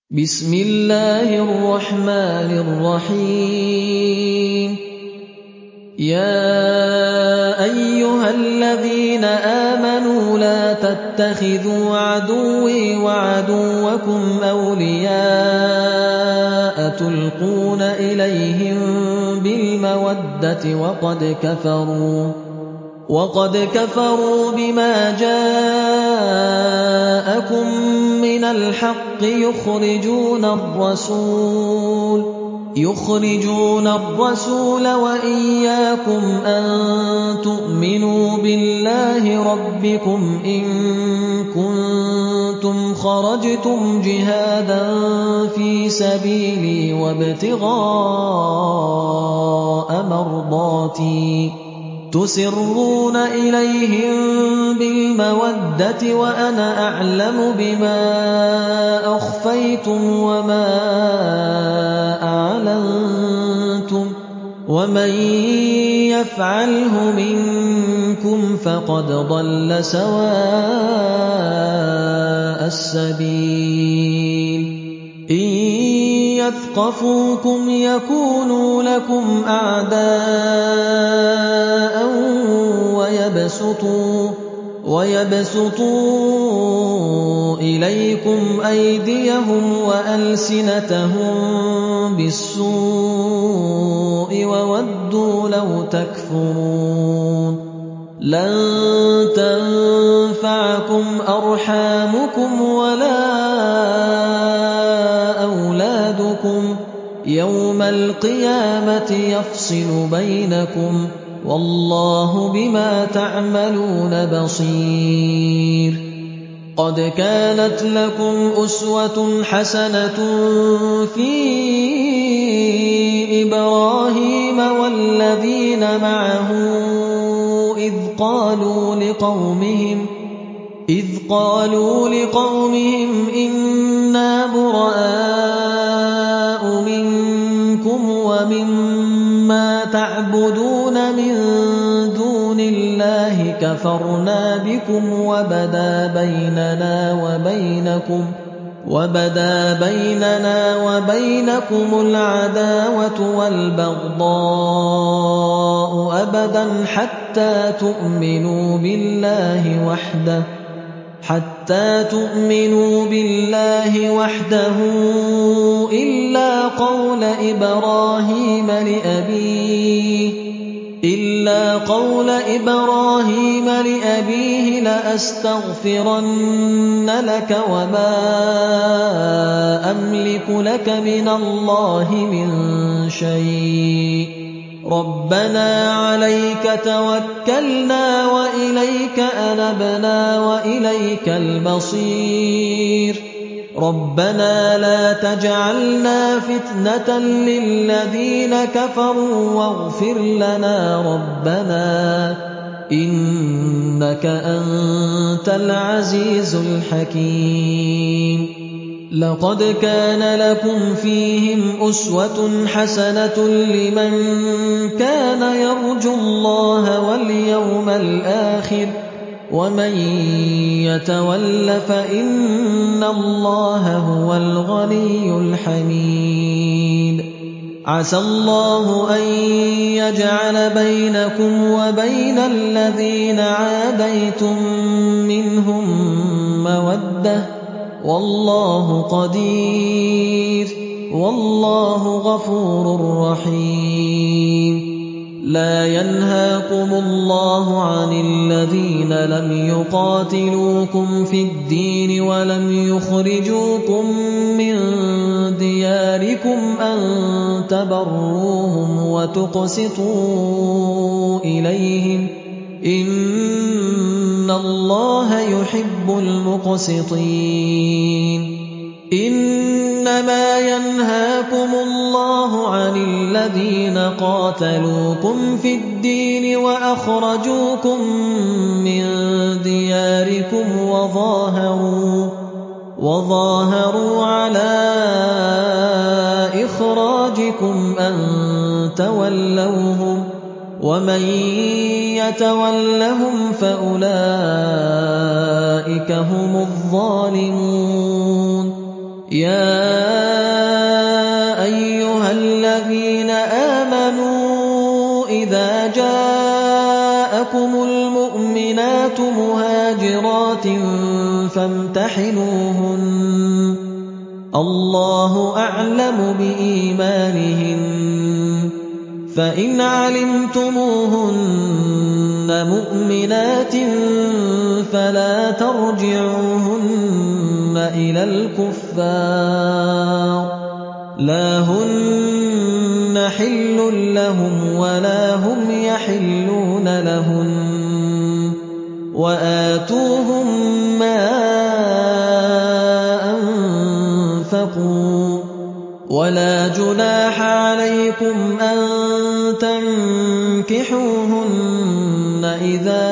بسم الله الرحمن الرحيم يا أيها الذين آمنوا لا تتخذوا عدوي وعدوكم أولياء تلقون إليهم بالمودة وقد كفروا بما جاءكم من الحق يخرجون الرسول وإياكم أن تؤمنوا بالله ربكم إن كنتم خرجتم جهادا في سبيلي وابتغاء مرضاتي تسرون إليهم بالمودة وأنا أعلم بما أخفيتم وما أعلنتم ومن يفعله منكم فقد ضل سواء السبيل يثقفوكم يكونوا لكم أعداء ويبسطوا إليكم أيديهم وألسنتهم بالسوء وودوا لو تكفرون لن تنفعكم أرحامكم ولا أولادكم يوم القيامة يفصل بينكم والله بما تعملون بصير قد كانت لكم أسوة حسنة في إبراهيم والذين معه إذ قالوا لقومهم إنا براء منكم ومما تعبدون من دون الله كفرنا بكم وبدا بيننا وبينكم العداوة والبغضاء أبدا حتى تؤمنوا بالله وحده إلا قول إبراهيم لأبيه لأستغفرن لك وما أملك لك من الله من شيء ربنا عليك توكلنا وإليك أنبنا وإليك المصير ربنا لا تجعلنا فتنة للذين كفروا واغفر لنا ربنا إنك أنت العزيز الحكيم لقد كان لكم فيهم أسوة حسنة لمن كان يرجو الله واليوم الآخر ومن يتول فإن الله هو الغني الحميد عسى الله أن يجعل بينكم وبين الذين عاديتم منهم مودة والله قدير والله غفور رحيم لا ينهاكم الله عن الذين لم يقاتلوكم في الدين ولم يخرجوكم من دياركم أن تبروهم وتقسطوا إليهم إن الله يحب المقسطين إنما ينهاكم الله عن الذين قاتلوكم في الدين وأخرجوكم من دياركم وظاهروا على إخراجكم أن تولوهم ومن يتولهم فأولئك هم الظالمون يَا أَيُّهَا الَّذِينَ آمَنُوا إِذَا جَاءَكُمُ الْمُؤْمِنَاتُ مُهَاجِرَاتٍ فَامْتَحِنُوهُنَّ ۖ اللَّهُ أَعْلَمُ بِإِيمَانِهِنَّ ۖ فَإِنْ عَلِمْتُمُوهُنَّ مُؤْمِنَاتٍ فَلَا تَرْجِعُوهُنَّ إِلَى الْكُفَّارِ ۖ لَا هُنَّ حِلٌّ لَّهُمْ وَلَا هُمْ يَحِلُّونَ لَهُنَّ ۖ وَآتُوهُم مَّا أَنفَقُوا ۚ وَلَا جُنَاحَ عَلَيْكُمْ أَن تَنكِحُوهُنَّ إِذَا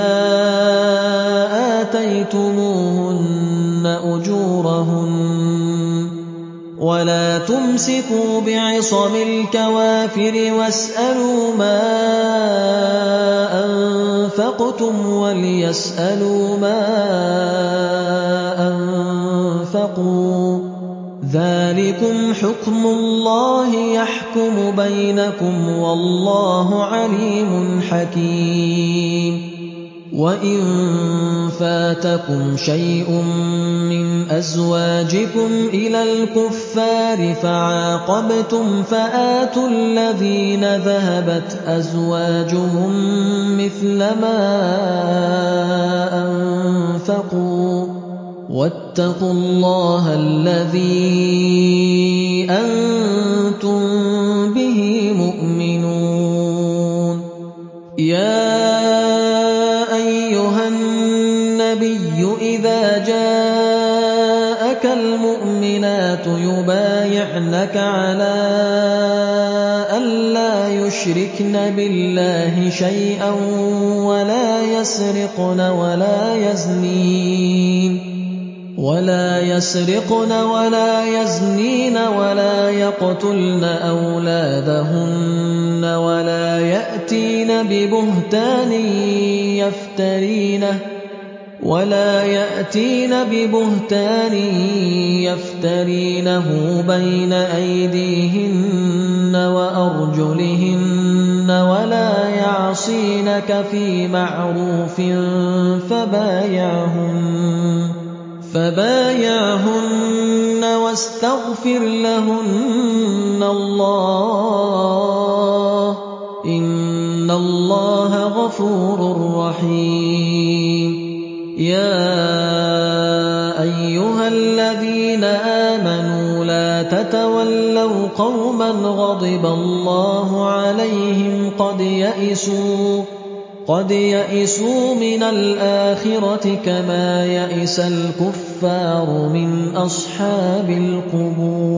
آتَيْتُمُوهُنَّ أُجُورَهُنَّ ۚ وَلَا تُمْسِكُوا بِعِصَمِ الْكَوَافِرِ وَاسْأَلُوا مَا أَنفَقْتُمْ وَلْيَسْأَلُوا مَا أَنفَقُوا ۚ ذَٰلِكُمْ حُكْمُ اللَّهِ يَحْكُمُ بَيْنَكُمْ ۚ وَاللَّهُ عَلِيمٌ حَكِيمٌ. وَإِن فَاتَكُمْ شَيْءٌ مِّنْ أَزْوَاجِكُمْ إِلَى الْكُفَّارِ فَعَاقَبْتُمْ فَآتُوا الَّذِينَ ذَهَبَتْ أَزْوَاجُهُم مِّثْلَ مَا أَنفَقُوا ۚ وَاتَّقُوا اللَّهَ الَّذِي أَنتُم بِهِ مُؤْمِنُونَ. يَا أَيُّهَا النَّبِيُّ إِذَا جَاءَكَ الْمُؤْمِنَاتُ يُبَايِعْنَكَ عَلَىٰ أَن لَّا يُشْرِكْنَ بِاللَّهِ شَيْئًا وَلَا يَسْرِقْنَ وَلَا يَزْنِينَ وَلَا يَقْتُلْنَ أَوْلَادَهُنَّ وَلَا يَأْتِينَ بِبُهْتَانٍ يَفْتَرِينَهُ بَيْنَ أَيْدِيهِنَّ وَأَرْجُلِهِنَّ وَلَا يَعْصِينَكَ فِي مَعْرُوفٍ فَبَايِعْهُنَّ وَاسْتَغْفِرْ لَهُنَّ اللَّهَ ۖ إِنَّ اللَّهَ غَفُورٌ رَّحِيمٌ. يَا أَيُّهَا الَّذِينَ آمَنُوا لَا تَتَوَلَّوْا قَوْمًا غَضِبَ اللَّهُ عَلَيْهِمْ قَدْ يَئِسُوا مِنَ الْآخِرَةِ كَمَا يَئِسَ الْكُفَّارُ مِنْ أَصْحَابِ الْقُبُورِ.